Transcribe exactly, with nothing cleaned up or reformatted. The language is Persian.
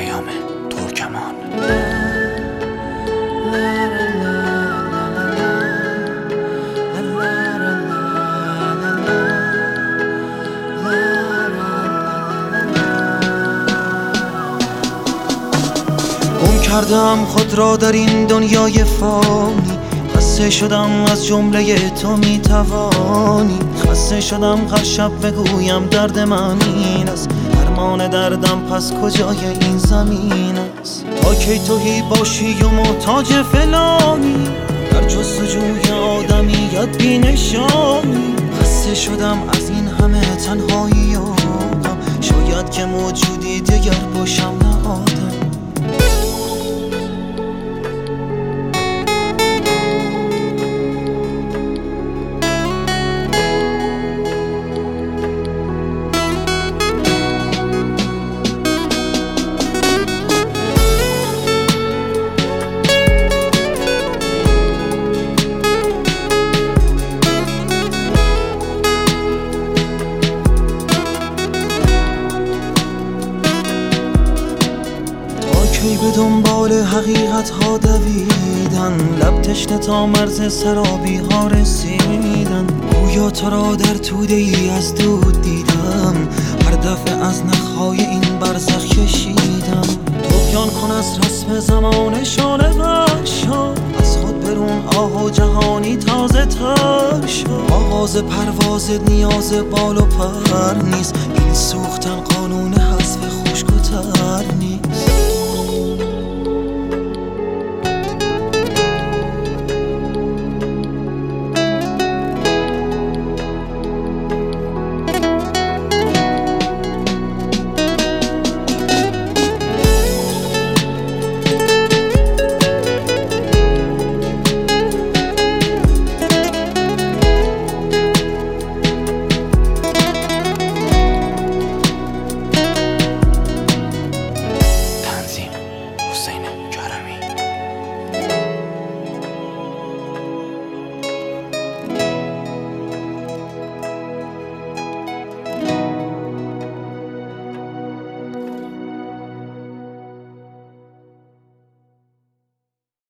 پیام ترکمان. گم کردم خود را در این دنیای فانی، خسته شدم از جمله تو میتوانی. خسته شدم هر شب بگویم درد من این است، درمان دردم پس کجای این زمین است؟ تا کی توهی باشی و محتاج فلانی، در جستجوی آدمیت بی نشانی. خسته شدم از این همه تنهایی و غم، شاید که موجودی دیگر باشم نه آدم. کی به دنبال حقیقت ها دویدن، لب تشنه تا مرز سرابی ها رسیدن. گویا تو را در توده ای از دود دیدم، هر دفعه از نخهای این برزخ کشیدم. طغیان کن از رسم زمان شانه ور شو، از خود برون آه و جهانی تازه تر شو. آغاز پرواز نیاز بال و پر نیست، این سوختن قانون حذف خشک و تر نیست.